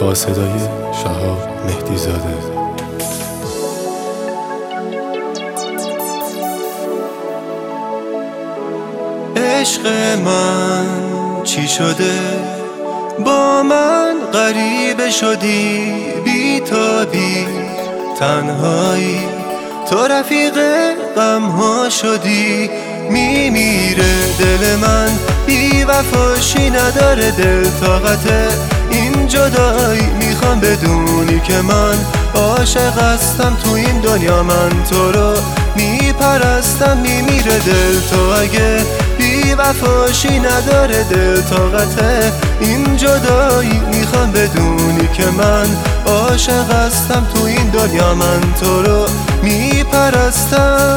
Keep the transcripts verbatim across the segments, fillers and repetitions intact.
با صدای شهاب مهدی زاده. عشق من چی شده؟ با من غریبه شدی، بی تا بی تنهایی، تو رفیق غم ها شدی. میمیره دل من، بی وفاشی نداره دل طاقت این جدایی. میخوام بدونی که من عاشق هستم تو این دنیا، من تو رو میپرستم. میمیره دل تو اگه بی وفاشی نداره دل طاقت این جدایی. میخوام بدونی که من عاشق هستم تو این دنیا، من تو رو میپرستم.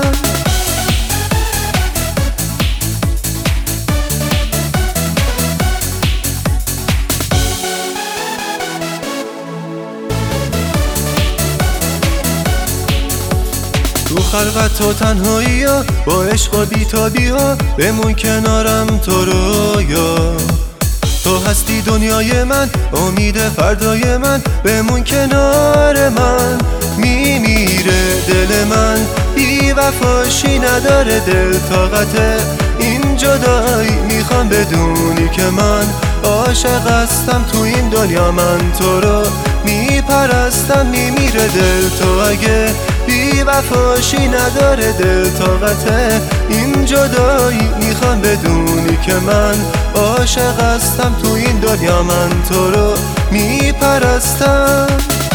تو خلقت و تنهایی ها، با عشق و بیتابی ها، بمون کنارم تو رویا. تو هستی دنیای من، امید فردای من، بمون کنار من. میمیره دل من، بی وفاشی نداره دل طاقت این جدایی. میخوام بدونی که من عاشق هستم تو این دنیا، من تو رو میپرستم. میمیره دل تو اگه بی وفاشی نداره دل طاقت این جدایی. میخوام بدونی که من عاشق هستم تو این دنیا، من تو رو میپرستم.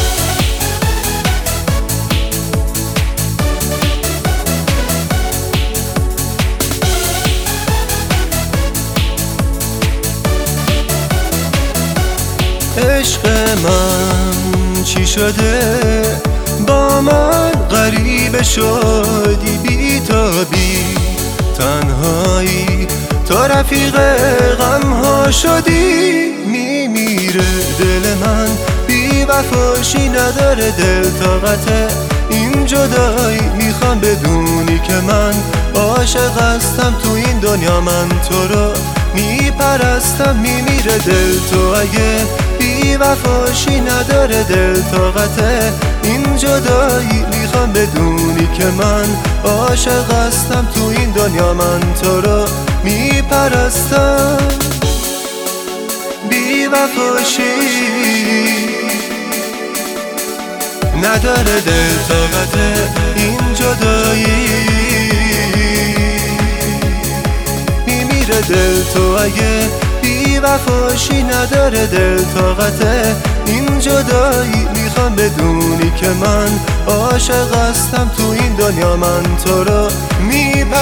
عشق من چی شده؟ با من غریبه شدی، بی تا بی تنهایی، تو رفیق غم ها شدی. میمیره دل من، بی وفاشی نداره دل طاقت این جدایی. میخوام بدونی که من عاشق هستم تو این دنیا، من تو رو میپرستم. میمیره دل تو اگه بی وفاشی نداره دل طاقت این جدایی. میخوام بدونی که من عاشق هستم تو این دنیا، من تو رو میپرستم. بی وفاشی نداره دل طاقت این جدایی. میمیره دل تو اگه بی وفاشی نداره دل طاقت این جدایی. میخوام بدونی که من عاشق هستم تو این دنیا، من تو رو میپرستم.